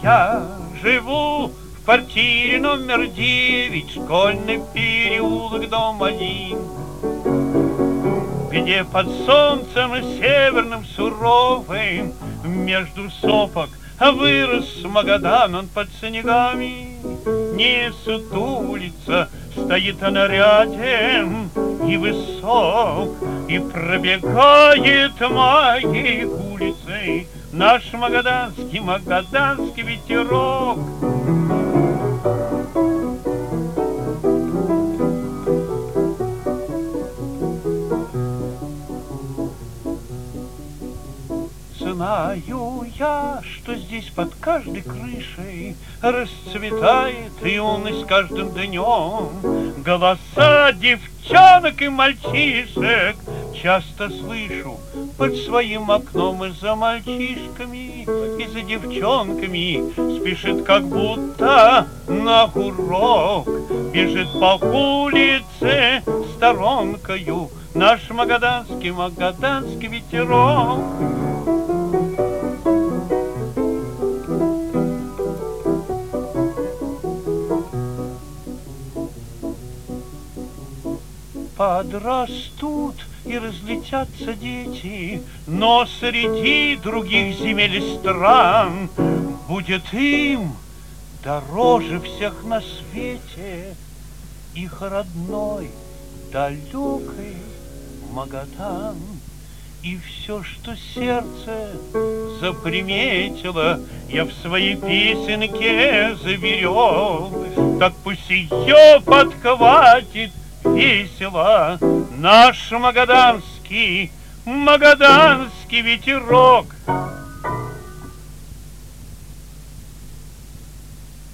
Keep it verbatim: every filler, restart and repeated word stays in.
Я живу в квартире номер девять, школьный переулок, дом один, где под солнцем северным суровым между сопок вырос Магадан. Он под снегами не сутулится, стоит на ряде и высок, и пробегает моей улицей наш магаданский, магаданский ветерок. Знаю я, что здесь под каждой крышей расцветает юность с каждым днем. Голоса девчонок и мальчишек часто слышу под своим окном. И за мальчишками, и за девчонками спешит как будто на урок. Бежит по улице сторонкою наш магаданский, магаданский ветерок. Подрастут и разлетятся дети, но среди других земель и стран будет им дороже всех на свете их родной, далекий Магадан. И все, что сердце заприметило, я в своей песенке заберем. Так пусть ее подхватит весело наш магаданский, магаданский ветерок.